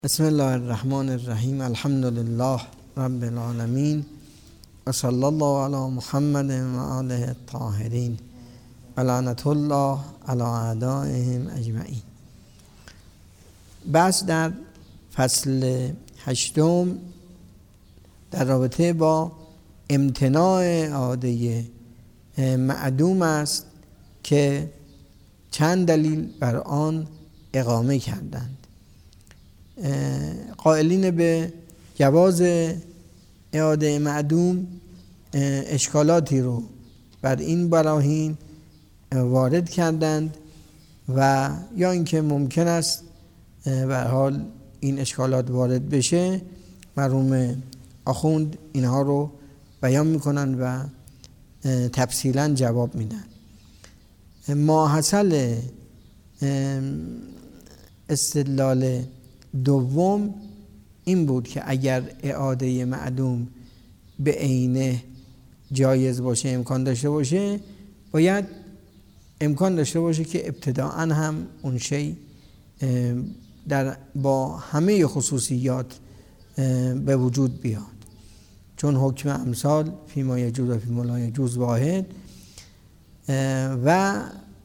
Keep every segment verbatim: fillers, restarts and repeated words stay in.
بسم الله الرحمن الرحیم. الحمد لله رب العالمین و صلی الله علی محمد و آله الطاهرین و لعنت الله علی اعدائهم اجمعین. بحث در فصل هشتم در رابطه با امتناع عاده معدوم است که چند دلیل بر آن اقامه کردند. قائلین به جواز اعاده معدوم اشکالاتی رو بر این براهین وارد کردند و یا اینکه ممکن است به هر حال این اشکالات وارد بشه، مرحوم آخوند اینها رو بیان میکنن و تفصیلا جواب میدن. ماحصل استدلال دوم این بود که اگر اعاده معدوم به عینه جایز باشه، امکان داشته باشه، باید امکان داشته باشه که ابتداءً هم اون شی در با همه خصوصیات به وجود بیاد، چون حکم امثال فیما یجوز و فیما لا یجوز واحد و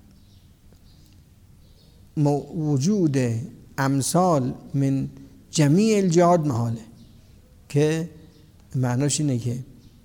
وجود امثال من جمیع الجهات محاله، که معناش اینه که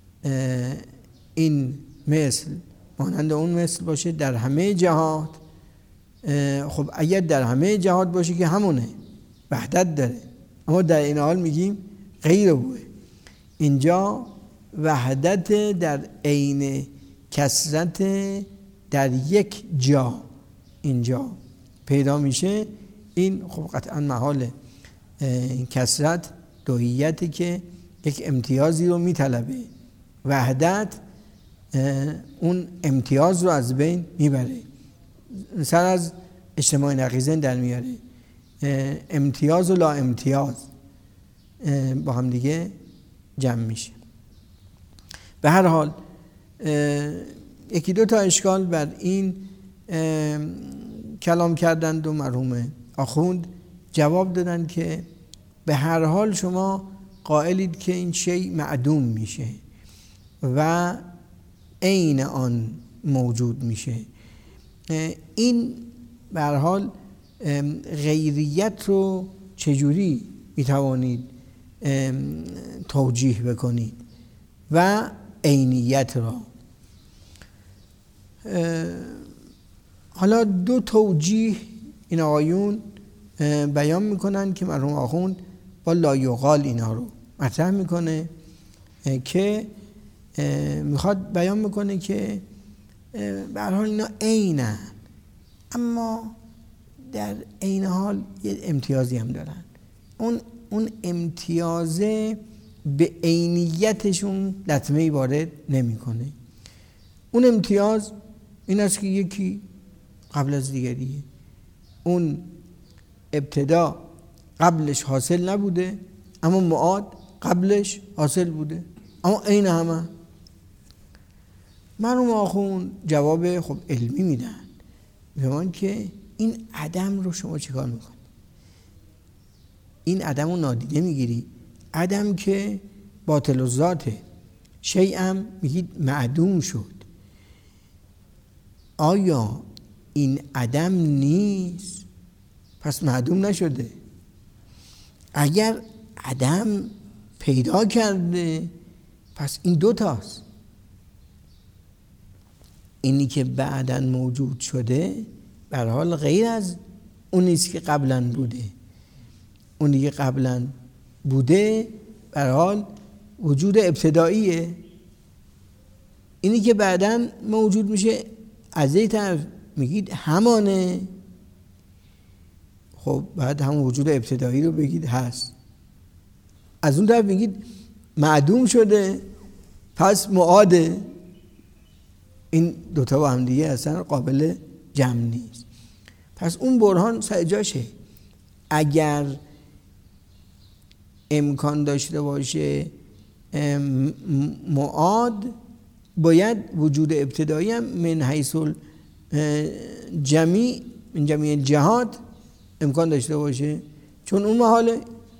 این مثل مانند اون مثل باشه در همه جهات. خب اگر در همه جهات باشه که همونه، وحدت داره، اما در این حال میگیم غیر بوه. اینجا وحدت در عین کثرت در یک جا اینجا پیدا میشه. این خب قطعا محال کثرت دوییتی که یک امتیازی رو میطلبه. وحدت اون امتیاز رو از بین میبره، سر از اجتماع نقیضین در میاره. امتیاز و لا امتیاز با هم دیگه جمع میشه. به هر حال یکی دو تا اشکال بر این کلام کردند و مرحوم آخوند جواب دادن که به هر حال شما قائلید که این شی معدوم میشه و عین آن موجود میشه. این به هر حال غیریت رو چجوری میتوانید توجیه بکنید و عینیت را؟ حالا دو توجیه این آقایون بیان میکنن که مرحوم آخوند با لایقال اینا رو مطرح میکنه که میخواد بیان میکنه که به هر حال اینا عینن، اما در عین حال یه امتیازی هم دارن. اون اون امتیازه به عینیتشون لطمه‌ای وارد نمیکنه. اون امتیاز این است که یکی قبل از دیگریه. اون ابتدا قبلش حاصل نبوده، اما معاد قبلش حاصل بوده، اما عین همه. مرحوم آخوند جواب خب علمی میدن، میگن که این عدم رو شما چیکار میکنی؟ این عدم رو نادیده میگیری. عدم که باطل و ذاته، شیئم میگید معدوم شد. آیا این عدم نیست پس معدوم نشده؟ اگر عدم پیدا کرده پس این دو تاست. اینی که بعداً موجود شده به هر حال غیر از اون نیست که قبلاً بوده. اونی که قبلاً بوده به هر حال وجود ابتداییه. اینی که بعداً موجود میشه از این طرف میگید همانه. خب بعد هم وجود ابتدایی رو بگید هست، از اون طرف بگید معدوم شده پس معاده. این دوتا با هم دیگه اصلا قابل جمع نیست. پس اون برهان سر جاشه. اگر امکان داشته باشه معاد، باید وجود ابتدایی هم من حیث جمیع من جمیع الجهات امکان داشته باشه، چون اون محاله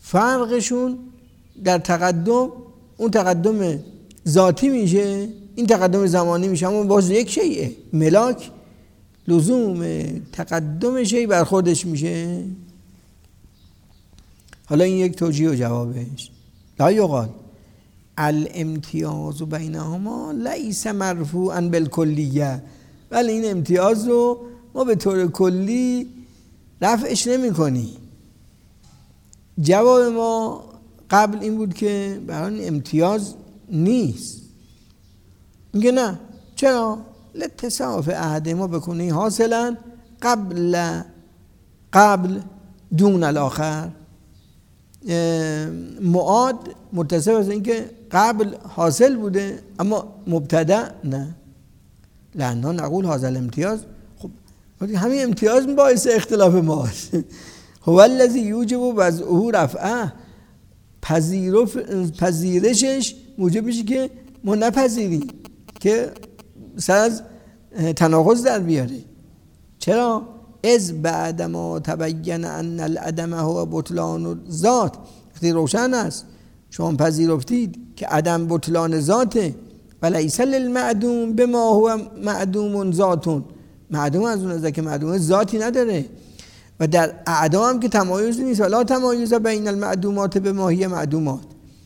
فرقشون در تقدم، اون تقدم ذاتی میشه، این تقدم زمانی میشه، اما باز یک شیء. ملاک لزوم تقدم شیء بر خودش میشه. حالا این یک توجیه و جوابش. لا یقال الامتیاز بینهما لیس مرفوعا بالکلیه، ولی این امتیاز رو ما به طور کلی رفعش نمی کنی. جواب ما قبل این بود که برای امتیاز نیست. میگه نه. چرا؟ لتصاف احد ما بکنی حاصلا قبل قبل دون الاخر. معاد متصف از این که قبل حاصل بوده اما مبتدا نه. لأنه نقول هذا الامتیاز، خب همین امتیاز باعث اختلاف ماست. هو الذی یوجب وضعه رفعه، پذیرشش موجب میشه که ما نپذیریم، که سر از تناقض در بیاره. چرا؟ از بعد ما تبین ان العدم هو بطلان ذات، وقتی روشن است شما پذیرفتید که عدم بطلان ذاته، ولیس للمعدوم بما هو معدوم ذاتون، معدوم از اون از که معدوم ذاتی نداره، و در اعدام هم که تمایز نیست، ولا تمایز بین المعدومات بما هی معدومات.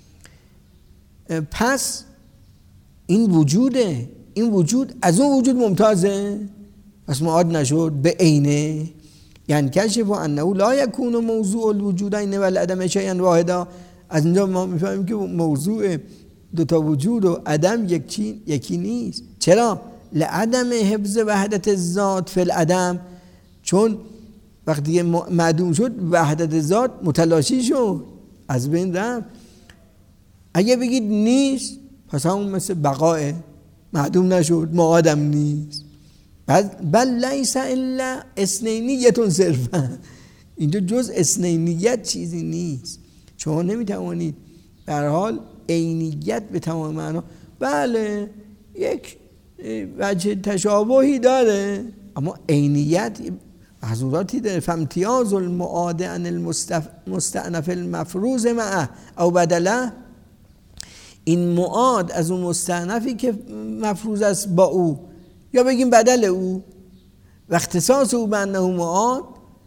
پس این وجوده، این وجود از اون وجود ممتازه، پس معاد نشد به عینه. یعنی کشف انه لا یکون موضوع الوجودین والعدم شیئا واحدا. از اینجا ما میفهمیم که موضوع دوتا وجود و عدم یکی یکی نیست. چرا؟ لعدم حفظ وحدت ذات فی العدم، چون وقتی معدوم شد وحدت ذات متلاشی شد، از بین رفت. اگه بگید نیست پس همون مثل بقاه، معدوم نشد، معادم نیست. بل لیس الا اثنینیتون صرفا، اینجا جز اثنینیت چیزی نیست. شما نمیتوانید به هر حال عینیت به تمام معنا، بله یک وجه تشابهی داره اما عینیت محظوراتی داره. فامتیاز المعاد عن المستأنف المفروض معه او بدله، این معاد از اون مستأنفی که مفروض است با او یا بگیم بدل او، و اختصاص او به انه معاد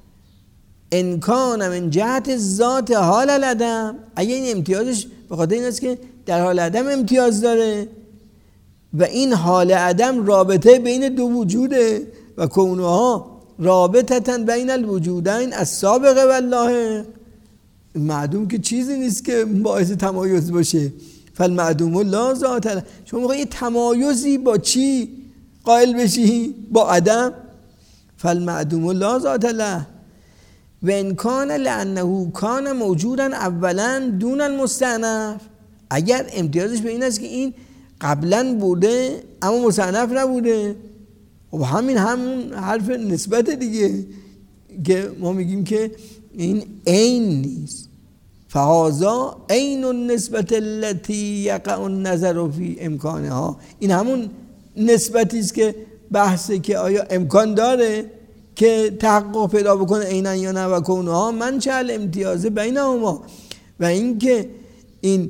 ان کان من جهت ذات حال العدم، اگه این امتیازش به خاطر این است که در حال عدم امتیاز داره و این حال عدم رابطه بین دو وجوده و کونها رابطه بین الوجودین السابق والله، معدوم که چیزی نیست که باعث تمایز باشه. فالمعدوم لا ذات له، شما میخوای یه تمایزی با چی قائل بشی؟ با عدم. فالمعدوم لا ذات له و ان کان لانه کان موجودا اولا دون المستأنف، اگر امتیازش به این است که این قبلا بوده اما مستأنف نبوده، و همین همون حرف نسبت دیگه که ما میگیم که این عین نیست. فهذا عین النسبت التي یقع النظر فی امکانها، این همون نسبتی است که بحثه که آیا امکان داره که تحقق پیدا بکنه عینا یا نه، و کونها منشأ الامتیاز بینهما، و اینکه این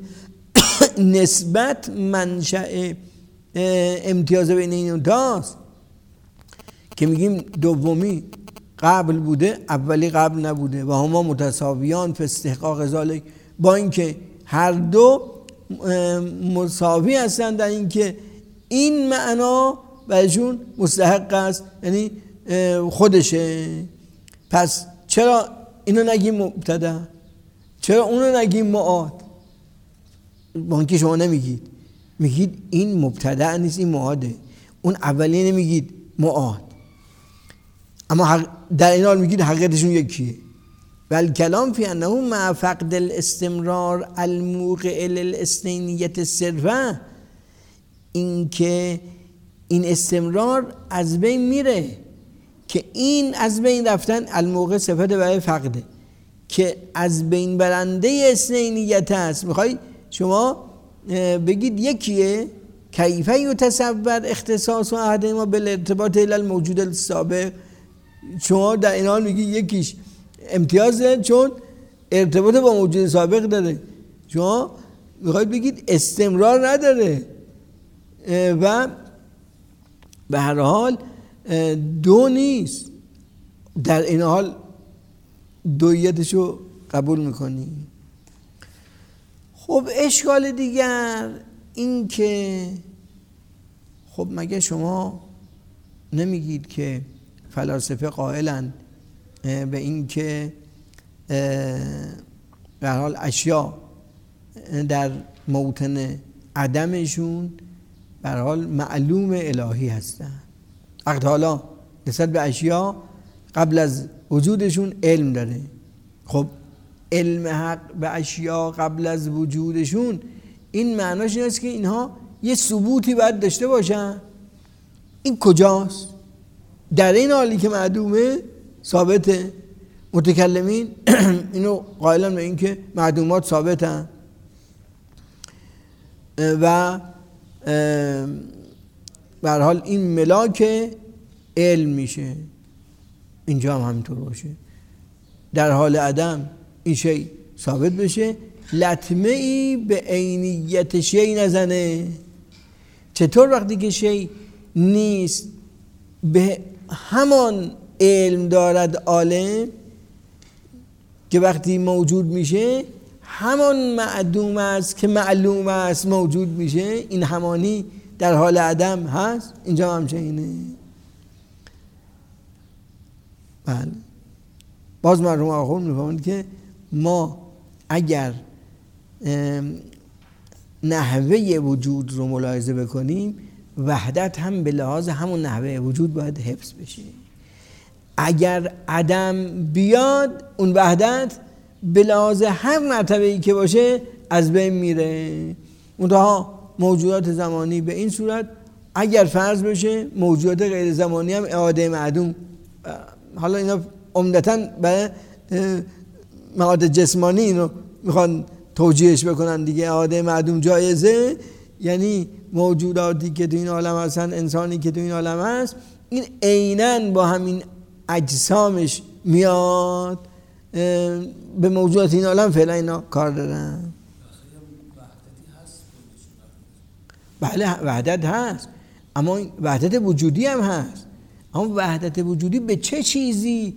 نسبت منشأ امتیاز بین این دوتاست که میگیم دومی قبل بوده اولی قبل نبوده و هما متساویان فی استحقاق ذالک، با اینکه هر دو مساوی هستند در اینکه این معنا برشون مستحق است، یعنی خودشه. پس چرا اینو نگیم مبتدا، چرا اونو نگیم معاد؟ با اینکه شما نمیگید، میگید این مبتدا نیست این معاده، اون اولی نمیگید معاد، اما در این حال میگید حقیقتشون یکیه. بل کلام فی انه مع فقد الاستمرار الموقع للاثنینیت صرفا، این که این استمرار از بین میره، که این از بین رفتن الموقع صفت برای فقده که از بین برنده اثنینیت هست. میخوای شما بگید یکیه، کیف یتصور اختصاص و احد ما بالارتباط الی الموجود السابق، شما در این حال میگی یکیش امتیازه چون ارتباط با موجود سابق داره. شما میخواید بگید استمرار نداره و به هر حال دو نیست، در این حال دویتشو قبول میکنی. خب اشکال دیگر این که خب مگه شما نمیگید که فلاسفه قائلند به این که به هر حال اشیا در موطن عدمشون به هر حال معلوم الهی هستند. حق تعالی نسبت به اشیا قبل از وجودشون علم داره. خب علم حق به اشیا قبل از وجودشون این معناش این است که اینها یه ثبوتی باید داشته باشن. این کجاست؟ در این حالی که معدومه ثابته. متکلمین اینو قائلن به این که معدومات ثابتن و به هر حال این ملاک علم میشه. اینجا هم همینطور باشه، در حال عدم این شی ثابت بشه، لطمه ای به عینیت شی نزنه. چطور وقتی که شی نیست به همان علم دارد عالم که وقتی موجود میشه همان معدوم است که معلوم است موجود میشه. این همانی در حال عدم هست، اینجا هم چنینه. بله باز مرحوم آخوند میفهمند که ما اگر نحوه وجود رو ملاحظه بکنیم وحدت هم به لحاظ همون نحوه وجود باید حفظ بشه. اگر عدم بیاد اون وحدت به لحاظ هر مرتبه‌ای که باشه از بین میره. منتها موجودات زمانی به این صورت اگر فرض بشه موجودات غیر زمانی هم اعاده معدوم، حالا اینا عمدتاً به مواد جسمانی اینو میخوان توجیهش بکنن دیگه، اعاده معدوم جایزه، یعنی موجوداتی که تو این عالم هستن، انسانی که تو این عالم هست، این عیناً با همین اجسامش میاد به موجودات این عالم فعلا اینا کار دارن. بله وحدت هست، اما وحدت وجودی هم هست. اما وحدت وجودی به چه چیزی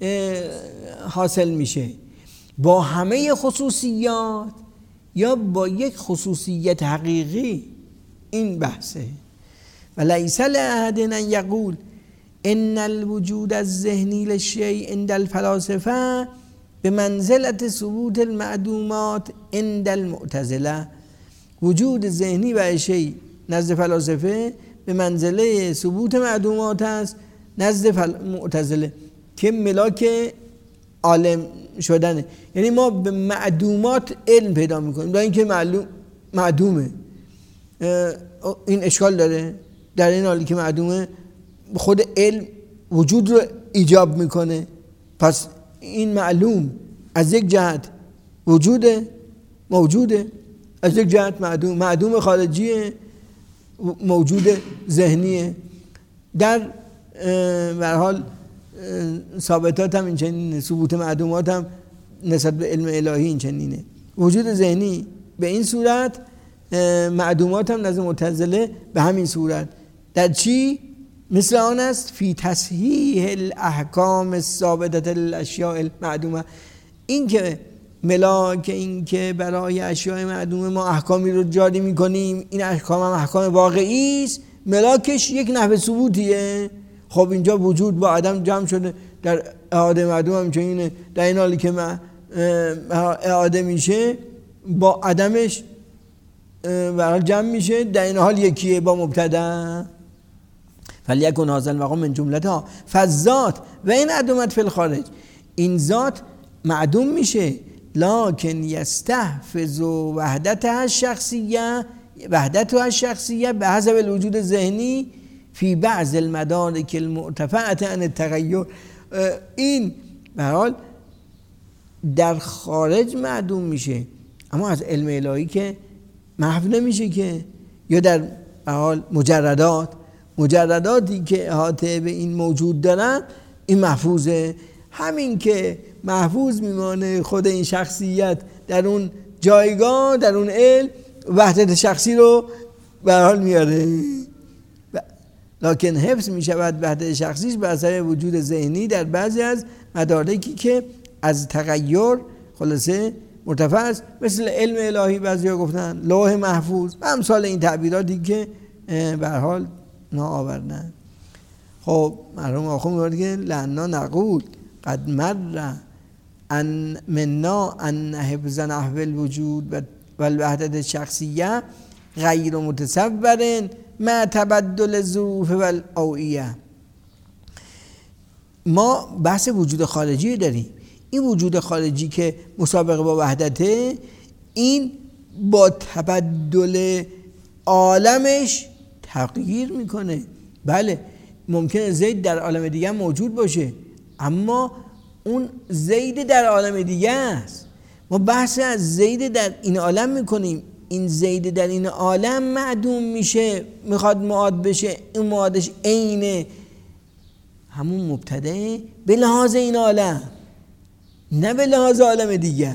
حاصل میشه؟ با همه خصوصیات یا با یک خصوصیت حقیقی؟ این بحثه. و لیس لأحد ان یقول ان الوجود الذهنی للشیء عند الفلاسفه به منزلت ثبوت المعدومات عند المعتزله. وجود ذهنی و شیء نزد فلاسفه به منزله ثبوت معدومات است نزد معتزله که ملاک عالم شدنه. یعنی ما به معدومات علم پیدا میکنیم، با اینکه معلوم معدومه. این اشکال داره. در این حالی که معدومه خود علم وجود رو ایجاب میکنه، پس این معلوم از یک جهت وجوده موجوده، از یک جهت معدوم معدوم خارجیه موجود ذهنیه. در به هر حال ثابتات هم این چنینه، ثبوت معدومات هم نسبت به علم الهی این چنینه. وجود ذهنی به این صورت، معدومات هم نزد معتزله به همین صورت. در چی؟ مثل آن است فی تصحیح الاحکام الثابته للاشیاء المعدومه. این که ملاک این که برای اشیاء معدومه ما احکامی رو جاری میکنیم، این احکام هم احکام واقعی است، ملاکش یک نحوه ثبوتیه. خب اینجا وجود با عدم جمع شده، در اعاده معدوم هم چنینه. در این حالی که اعاده میشه با عدمش برای جمع میشه، در این حال یکیه با مبتدا. فلیکن هذا المقام من جملتها فالذات و این عدومت فی الخارج. این ذات معدوم میشه لکن یستحفظ وحدتها الشخصیه وحدتها الشخصیه به حسب الوجود ذهنی فی بعض المدارک المرتفعه عن التغیر. این به هر حال در خارج معدوم میشه، اما از علم الهی که محو نمیشه که. یا در به هر حال مجردات مجرداتی که احاطه به این موجود دارن این محفوظه. همین که محفوظ میمانه خود این شخصیت در اون جایگاه، در اون علم وحدت شخصی رو به هر حال میاره، لکن حفظ میشود وحدت شخصیش به اثر وجود ذهنی در بعضی از مدارکی که از تغییر خلاصه مرتفع است، مثل علم الهی بعضیا گفتن، لوح محفوظ و امثال این تعبیراتی که به هر حال ناآوردن. خب مرحوم آخوند میگه که لعنا نقول قد مر ان منا ان حفظ نحو الوجود و الوحدت الشخصیه غیر متصور مع تبدل الظروف و الاوعیه. ما بحث وجود خارجی داریم. این وجود خارجی که مسابقه با وحدته، این با تبدل عالمش تغییر میکنه. بله ممکنه زید در عالم دیگه موجود باشه، اما اون زید در عالم دیگه است. ما بحث از زید در این عالم میکنیم، این زید در این عالم معدوم میشه، میخواد معاد بشه، این معادش عین همون مبتدأ به لحاظ این عالم، نه به لحاظ عالم دیگر.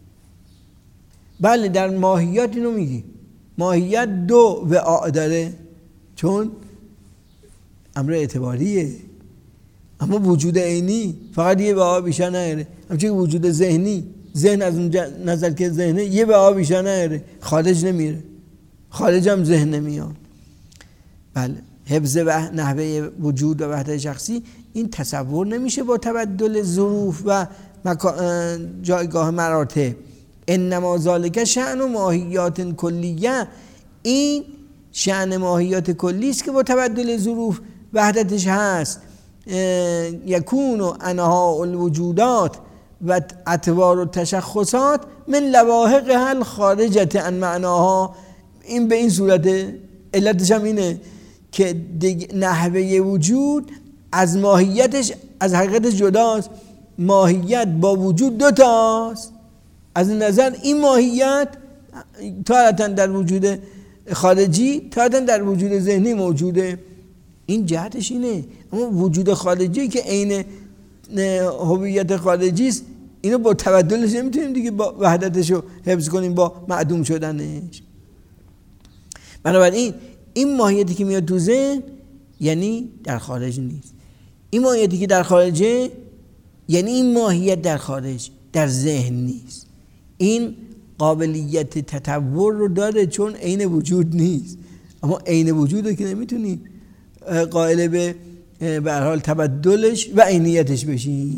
بله در ماهیت اینو میگی، ماهیت دو وعاء داره چون امر اعتباریه، اما وجود عینی فقط یه وعاء بیشتر نداره. همچنین وجود ذهنی، ذهن از اون نظر که ذهنه یه وعاء بیشتر نداره، خارج نمیره، خارج هم ذهن نمیاد. بله حفظ و نحوه وجود و وحدت شخصی این تصور نمیشه با تبدل ظروف و جایگاه مراتب. انما ذالک شأن و ماهیات کلیه، این شأن ماهیات کلی است که با تبدل ظروف وحدتش هست. یکون و انها الوجودات و اطوار و تشخصات من لواحقها الخارجه عن معناها. این به این صورته، علتش هم اینه که نحوه وجود از ماهیتش از حقیقتش جداست. ماهیت با وجود دو تاست. از این نظر این ماهیت تارتاً در وجود خارجی، تارتاً در وجود ذهنی موجوده. این جهتش اینه. اما وجود خارجی که عین هویت خارجی است، اینو با تبدلش نمیتونیم دیگه با وحدتش رو حفظ کنیم با معدوم شدنش. بنابراین این ماهیتی که میاد تو ذهن یعنی در خارج نیست، این ماهیتی که در خارجه یعنی این ماهیت در خارج در ذهن نیست. این قابلیت تطور رو داره چون عین وجود نیست، اما عین وجوده که نمیتونی قائل به به هر حال تبدلش و عینیتش بشی.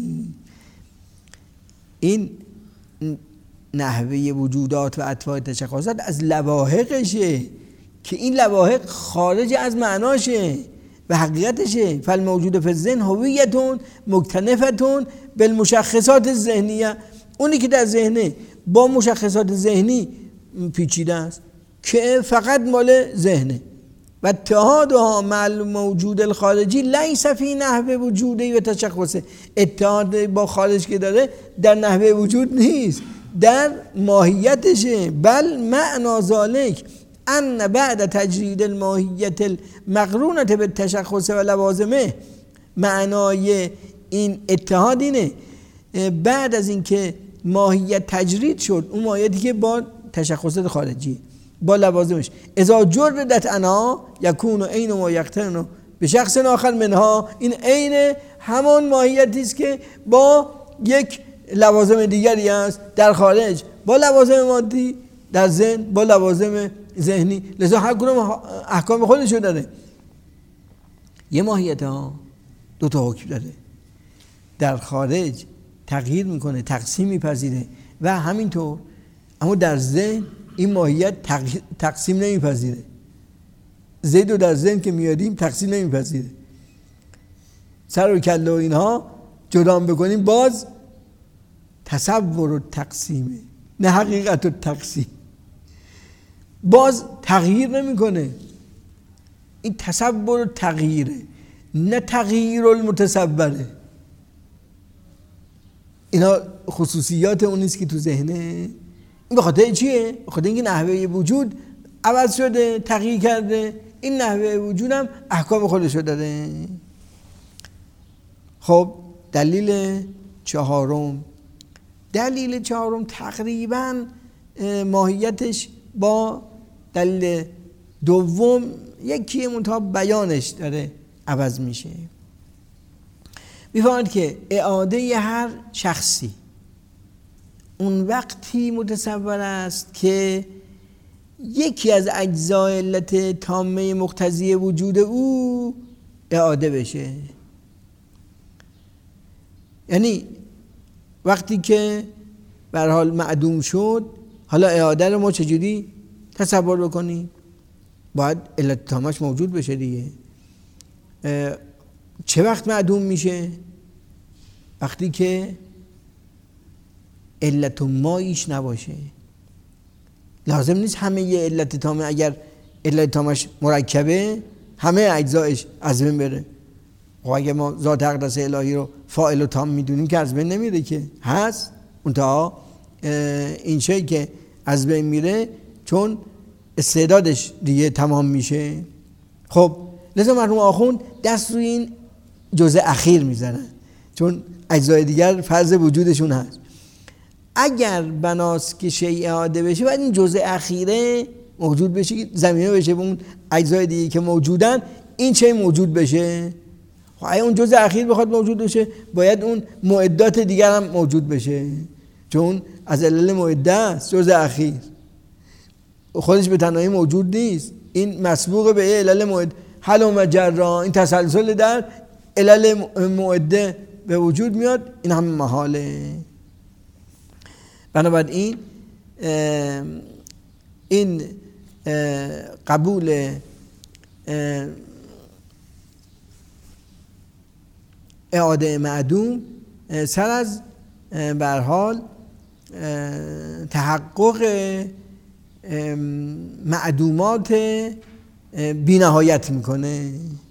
این نحوه وجودات و اطوار تشخصات از لواحقشه که این لواحق خارج از معناشه و حقیقتشه. فالموجود فی الذهن هویتون مکتنفتون بالمشخصات الذهنیه. اونی که در ذهنه با مشخصات ذهنی پیچیده است که فقط مال ذهنه و اتحادها مع الموجود الخارجی لیس فی نحو وجودی و تشخصه. اتحاد با خارج که داره در نحوه وجود نیست، در ماهیتشه. بل معنی ذالک ان بعد تجرید الماهیت المقرونة بالتشخص و لوازمه. معنای این اتحاد اینه بعد از اینکه ماهیت تجرید شد، اون ماهیتی که با تشخصات خارجی با لوازمش، اذا جردت انا یکون عین ما یقترن به شخص آخر منها، این عین همان ماهیتی است که با یک لوازم دیگری است در خارج، با لوازم مادی در ذهن، با لوازم ذهنی. لذا هر کدوم احکام خودش رو داره. یه ماهیت ها دو تا حکم داره، در خارج تغییر میکنه، تقسیم میپذیره و همینطور، اما در ذهن این ماهیت تقسیم نمیپذیره. زید و در ذهن که میادیم تقسیم نمیپذیره. سر و کله و اینها جدا بکنیم باز تصور و تقسیمه، نه حقیقت و تقسیم. باز تغییر نمیکنه. این تصور و تغییره، نه تغییر المتصوره. اینا خصوصیات اون نیست که تو ذهنه. این به خاطر چیه؟ به خاطر اینکه نحوه وجود عوض شده، تغییر کرده. این نحوه وجود هم احکام خودشو داره. خب دلیل چهارم دلیل چهارم تقریبا ماهیتش با دلیل دوم یکی، منتها بیانش داره عوض میشه. میفهمید که اعاده هر شخصی اون وقتی متصور است که یکی از اجزای علت تامه مقتضی وجود او اعاده بشه. یعنی وقتی که به هر حال معدوم شد، حالا اعاده رو ما چجوری تصور بکنیم؟ باید علت تامش موجود بشه دیگه. چه وقت معدوم میشه؟ وقتی که علت ماییش نباشه. لازم نیست همه یه علت تامه، اگر علت تامش مرکبه همه اجزایش از بین بره. و اگه ما ذات اقدس الهی رو فاعل و تام میدونیم که از بین نمیره، که هست منتها این شی که از بین میره چون استعدادش دیگه تمام میشه. خب لذا مرحوم آخوند دست روی این جزء اخیر میزنن، چون اجزای دیگر فرض وجودشون هست. اگر بناست که شیء اعاده بشه، باید این جزء اخیره موجود بشه که زمینه بشه به اون اجزای دیگه که موجودن این شیء موجود بشه. خب اگه اون جزء اخیر بخواد موجود بشه، باید اون معدات دیگر هم موجود بشه، چون از علل معده است جزء اخیر، خودش به تنهایی موجود نیست. این مسبوق به علل معده، حلم و جرا، این تسلسل در علل معده به وجود میاد، این هم محاله. بنابراین این قبول اعاده معدوم سر از به هر حال تحقق معدومات بی نهایت میکنه.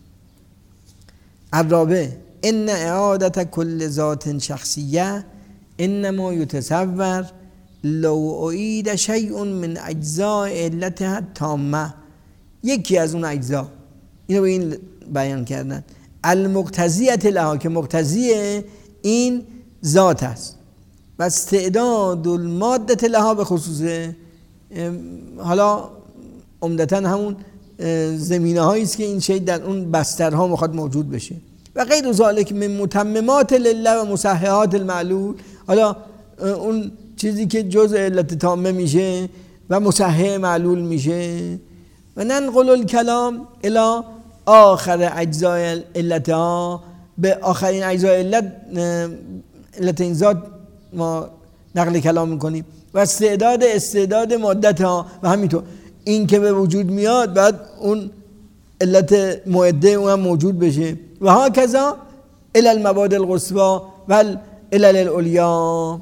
الرابع ان اعادت کل ذات شخصیه انما یتصور لو اعید شیء من اجزاء علتها التامه. یکی از اون اجزا، اینو به این بیان کردن، المقتضیت لها، که مقتضی این ذات است، و استعداد المادت لها به خصوص، حالا عمدتاً همون زمینه هایی است که این شی در اون بسترها میخواد موجود بشه، و غیر ذالک من متممات لله و مصححات المعلول. حالا اون چیزی که جزء علت تامه میشه و مصحح معلول میشه. و ننقل الکلام الی آخر اجزای علتها، به آخرین اجزای علت علت این ذات ما نقل کلام میکنیم، و استعداد استعداد مادت ها، و همینطور این که به وجود میاد بعد اون علت معده اون هم موجود بشه، و ها کذا الی المباد القصوى و الى العلیا.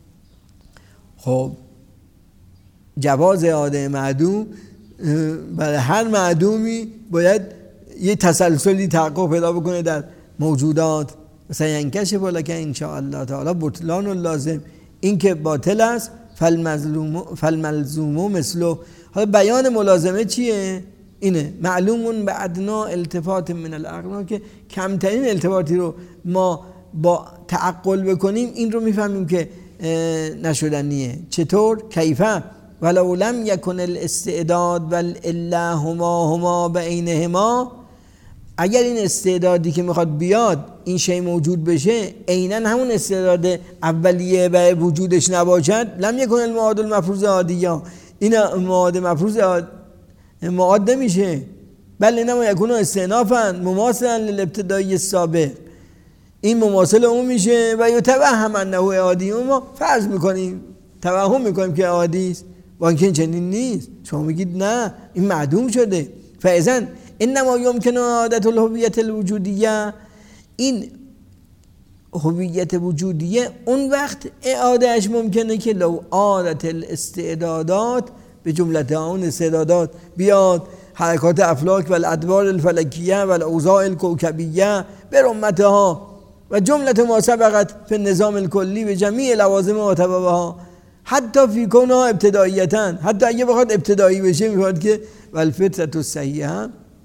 خب جواز اعاده معدوم برای هر معدومی باید یه تسلسلی تحقق پیدا بکنه در موجودات. مثلا ینکشف لک ان شاء الله تعالی بطلان اللازم، این که باطل است فالملزوم فالملزوم مثله. حالا بیان ملازمه چیه؟ اینه معلومون به ادنا التفات من العقل، که کمترین التفاتی رو ما با تعقل بکنیم این رو میفهمیم که نشدنیه. چطور؟ کیفه ولو لم یکن الاستعداد والعله هما هما بینهما. اگر این استعدادی که میخواد بیاد این شی موجود بشه عیناً همون استعداد اولیه به وجودش نباشد، لم یکن المعاد المفروض عادیه، این معاد مفروض معاد نمیشه، بل اینما یکون استئنافا مماثلا للابتدایی السابق، این مماثل اون میشه. و یتوهم انه عادی، ما فرض میکنیم، توهم میکنیم که عادی است، با اینکه این چنین نیست. شما میگید نه این معدوم شده. فاذا انما یمکن اعاده الهویت الوجودیه، این هویت وجودیه اون وقت اعادهش ممکنه که لو عادت الاستعدادات، به جملت اون استعدادات بیاد حرکات افلاک و الادوار الفلکیه و الاوضاع الکوکبیه به رمتها و جملت ما سبقت فی النظام الکلی به جمیع لوازم و تبعها، حتی فی کونها ابتداییتاً، حتی اگه بخواد ابتدایی بشه میگوید که والفطرة الصحیحه،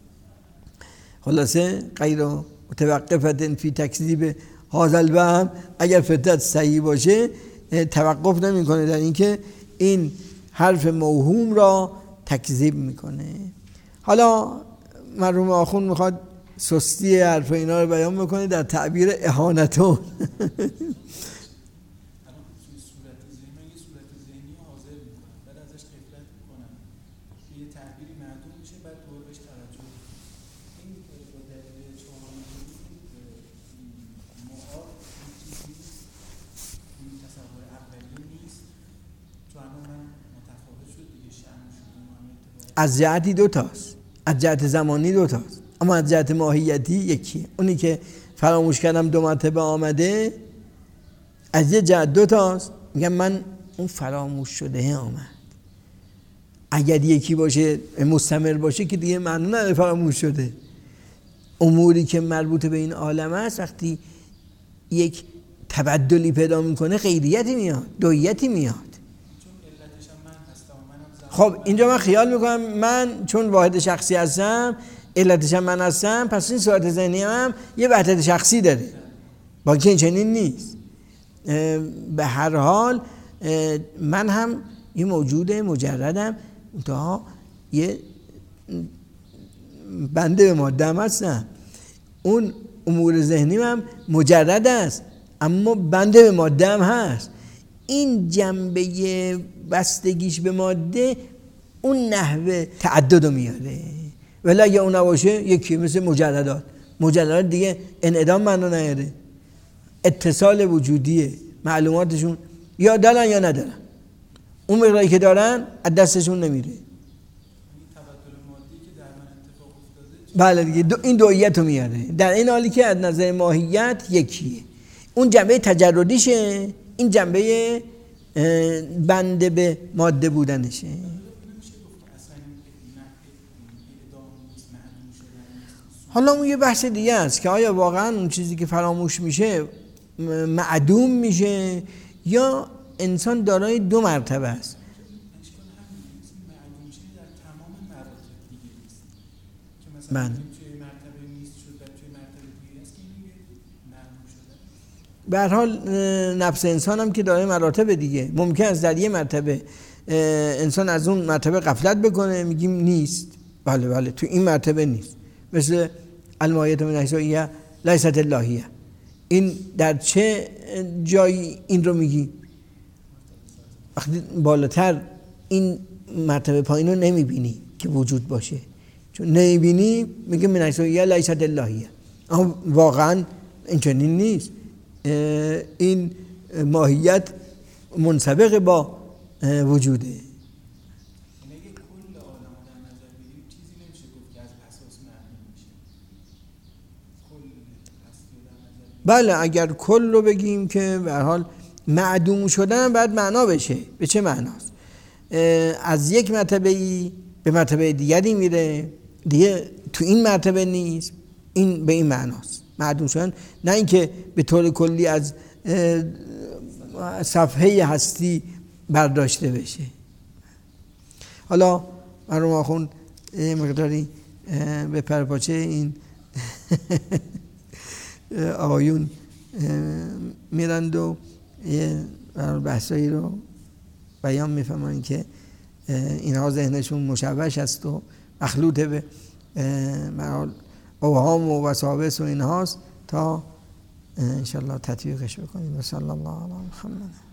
خلاصه غیر متوقفه فی تکذیب هذا الوهم، اگر فطرت صحیح باشه توقف نمیکنه در اینکه این حرف موهوم را تکذیب میکنه. حالا مرحوم آخوند میخواد سستی حرف اینا رو بیان میکنه در تعبیر اهانتون. از جهتی دو تاست، از جهت زمانی دو تاست، اما از جهت ماهیتی یکیه. اونی که فراموش کردم دو مرتبه آمده از یه جهت دو تاست، میگم من اون فراموش شده آمد. اگر یکی باشه مستمر باشه که دیگه معنی نداره فراموش شده. اموری که مربوط به این عالم است وقتی یک تبدلی پیدا میکنه غیریتی میاد، دویتی میاد. خب اینجا من خیال میکنم من چون واحد شخصی هستم، علتشم من هستم، پس این صورت ذهنی هم یه وحدت شخصی داره، با که این چنین نیست. به هر حال من هم یه موجود مجردم، تا یه بنده به ماده هم هستم. اون امور ذهنی هم مجرد است اما بنده به ماده هم هست. این جنبه بستگیش به ماده اون نحوه تعدد رو میاره، ولی اگه اون نباشه یکی مثل مجردات مجردات دیگه انعدام معنی نداره، اتصال وجودیه، معلوماتشون یا دارن یا ندارن، اون مقداری که دارن از دستشون نمیره. بله دیگه دو این دویت رو میاره، در این حالی که از نظر ماهیت یکیه. اون جنبه تجردیشه، این جنبه بنده به ماده بودنشه. حالا اون یه بحث دیگه است که آیا واقعا اون چیزی که فراموش میشه معدوم میشه یا انسان دارای دو مرتبه است. بله. به هر حال نفس انسان هم که داره مراتب دیگه، ممکن است در یه مرتبه انسان از اون مرتبه غفلت بکنه، میگیم نیست، بله بله تو این مرتبه نیست، مثل المایت من احسائیه لیست اللهیه. این در چه جایی این رو میگی؟ وقتی بالاتر این مرتبه پایین رو نمیبینی که وجود باشه، چون نمیبینی میگه من احسائیه لیست اللهیه، اما واقعا این چنین نیست. این ماهیت منسبق با وجوده. بله اگر کل رو بگیم که به هر حال معدوم شدن باید معنا بشه. به چه معناست؟ از یک مرتبه ای به مرتبه دیگری میره، دیگه تو این مرتبه نیست، این به این معناست معدوم شدن، نه اینکه به طور کلی از صفحه هستی برداشته بشه. حالا مرحوم آخوند مقداری به پرپاچه این آقایون میرند و بحثایی رو بیان میفهمن که اینها ذهنشون مشوش است و مخلوط به اوهام و وساوس و اینهاست، تا انشالله تطبیقش بکنیم. و صلی الله علی محمد.